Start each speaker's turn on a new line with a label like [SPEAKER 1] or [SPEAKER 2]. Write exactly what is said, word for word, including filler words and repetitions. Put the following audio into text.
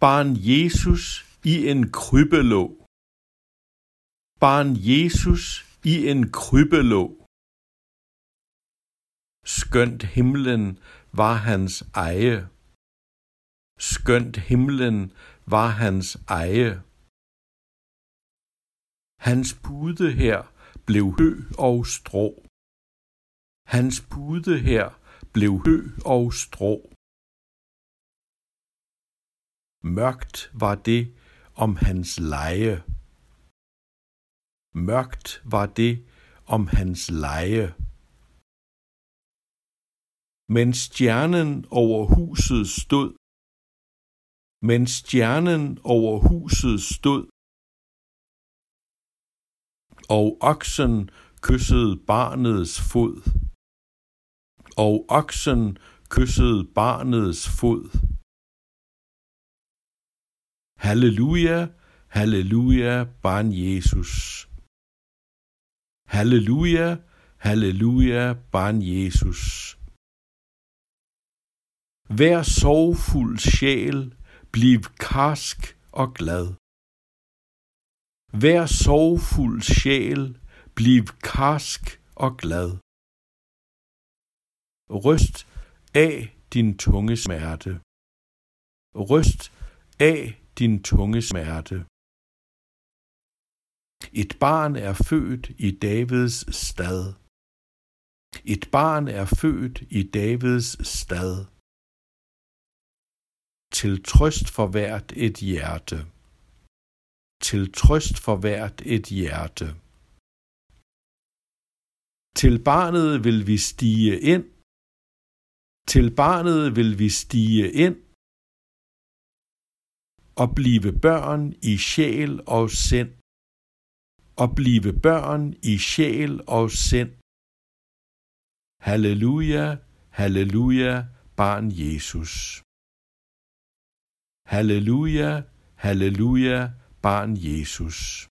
[SPEAKER 1] Barn Jesus i en krybelå. Barn Jesus i en krybelå. Skønt himlen var hans eje. Skønt himlen var hans eje. Hans pude her blev hø og strå. Hans pude her blev hø og strå. Mørkt var det om hans leje. Mørkt var det om hans leje. Men stjernen over huset stod. Men stjernen over huset stod. Og oksen kyssede barnets fod. Og oksen kyssede barnets fod. Halleluja, halleluja, barn Jesus. Halleluja, halleluja, barn Jesus. Hver sorgfuld sjæl, bliv karsk og glad. Hver sorgfuld sjæl, bliv karsk og glad. Ryst af din tunge smerte. Ryst af din tunge smerte. Et barn er født i Davids stad. Et barn er født i Davids stad. Til trøst for hvert et hjerte. Til trøst for hvert et hjerte. Til barnet vil vi stige ind. Til barnet vil vi stige ind. Og blive børn i sjæl og sind. Og blive børn i sjæl og sind. Halleluja, halleluja, barn Jesus. Halleluja, halleluja, barn Jesus.